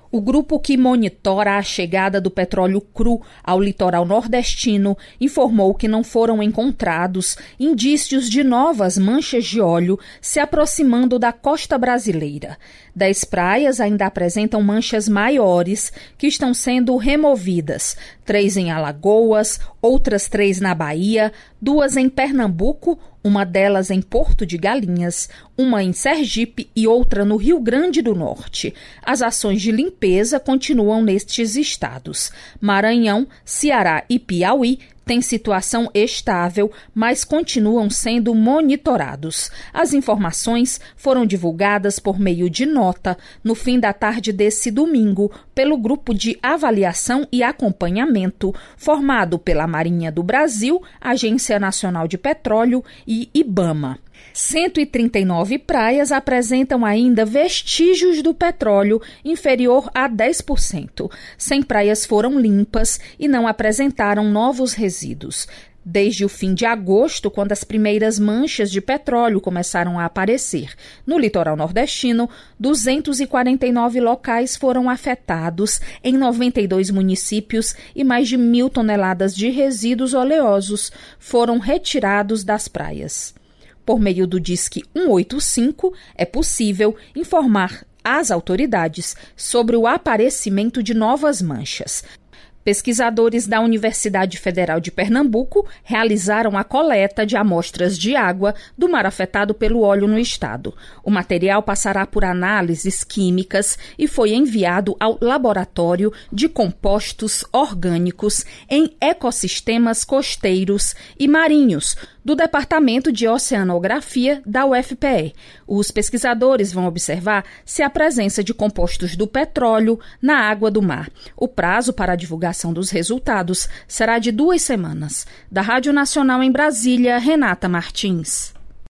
O grupo que monitora a chegada do petróleo cru ao litoral nordestino informou que não foram encontrados indícios de novas manchas de óleo se aproximando da costa brasileira. 10 praias ainda apresentam manchas maiores que estão sendo removidas. 3 em Alagoas, outras 3 na Bahia, 2 em Pernambuco, uma delas em Porto de Galinhas, uma em Sergipe e outra no Rio Grande do Norte. As ações de limpeza continuam nestes estados. Maranhão, Ceará e Piauí têm situação estável, mas continuam sendo monitorados. As informações foram divulgadas por meio de nota no fim da tarde desse domingo pelo Grupo de Avaliação e Acompanhamento, formado pela Marinha do Brasil, Agência Nacional de Petróleo e IBAMA. 139 praias apresentam ainda vestígios do petróleo inferior a 10%. 100 praias foram limpas e não apresentaram novos resíduos. Desde o fim de agosto, quando as primeiras manchas de petróleo começaram a aparecer no litoral nordestino, 249 locais foram afetados em 92 municípios e mais de 1.000 toneladas de resíduos oleosos foram retirados das praias. Por meio do Disque 185, é possível informar às autoridades sobre o aparecimento de novas manchas. Pesquisadores da Universidade Federal de Pernambuco realizaram a coleta de amostras de água do mar afetado pelo óleo no estado. O material passará por análises químicas e foi enviado ao Laboratório de Compostos Orgânicos em Ecossistemas Costeiros e Marinhos, do Departamento de Oceanografia da UFPE. Os pesquisadores vão observar se há presença de compostos do petróleo na água do mar. O prazo para a divulgação dos resultados será de 2 semanas. Da Rádio Nacional em Brasília, Renata Martins.